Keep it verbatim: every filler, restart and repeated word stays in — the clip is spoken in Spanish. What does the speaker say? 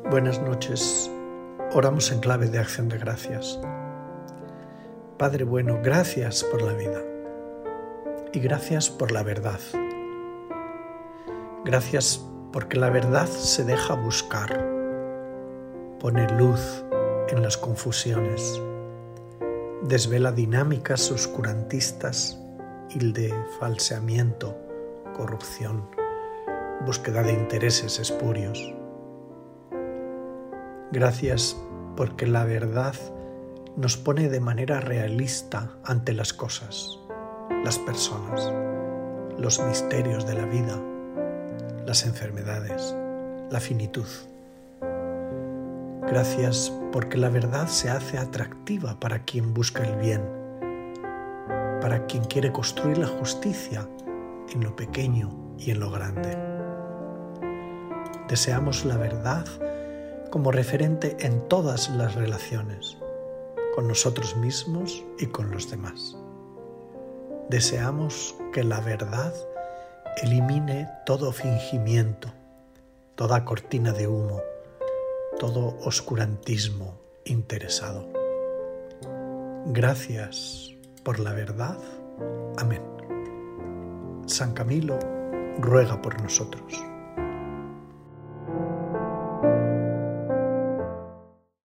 Buenas noches. Oramos en clave de acción de gracias. Padre bueno, gracias por la vida y gracias por la verdad. Gracias porque la verdad se deja buscar, pone luz en las confusiones, desvela dinámicas oscurantistas y de falseamiento, corrupción, búsqueda de intereses espurios. Gracias porque la verdad nos pone de manera realista ante las cosas, las personas, los misterios de la vida, las enfermedades, la finitud. Gracias porque la verdad se hace atractiva para quien busca el bien, para quien quiere construir la justicia en lo pequeño y en lo grande. Deseamos la verdad como referente en todas las relaciones, con nosotros mismos y con los demás. Deseamos que la verdad elimine todo fingimiento, toda cortina de humo, todo oscurantismo interesado. Gracias por la verdad. Amén. San Camilo ruega por nosotros.